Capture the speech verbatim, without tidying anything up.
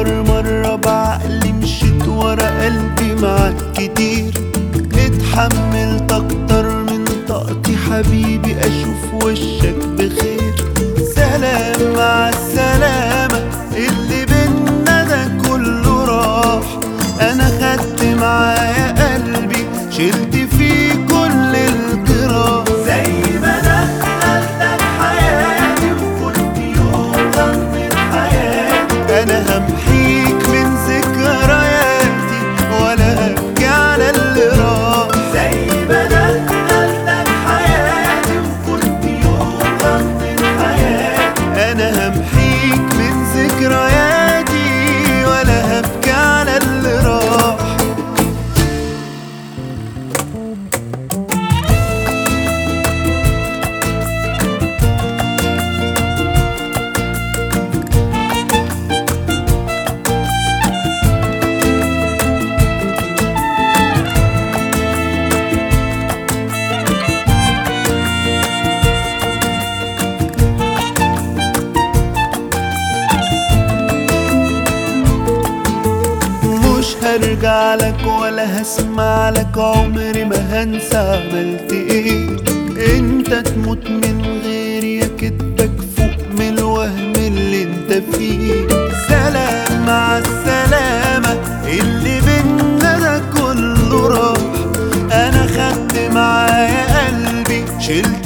أكتر مرة بعقلي مشيت ورا قلبي معاك كتير، اتحملت أكتر من طاقتي حبيبي أشوف وشك بخير. سلام مع السلامة، اللي بينا ده كله راح. أنا خدت معايا قلبي شلت فيه كل الجراح. زي ما دخلتك حياتي وكنت يوم غمض حياتي، أنا همحيك من ذكرياتي ولا هبكي على اللي راح. زي ما دخلتك حياتي وكنت يوم غمض حياتي، أنا همحيك من ذكرياتي ولا هبكي على اللي راح. مش هرجع لك ولا هسمع لك، عمري ما هنسى عملت ايه. انت تموت من غيري يا كدبك فوق من الوهم اللي انت فيه. سلام مع السلامة، اللي بينا ده كله راح. انا خدت معايا قلبي شلت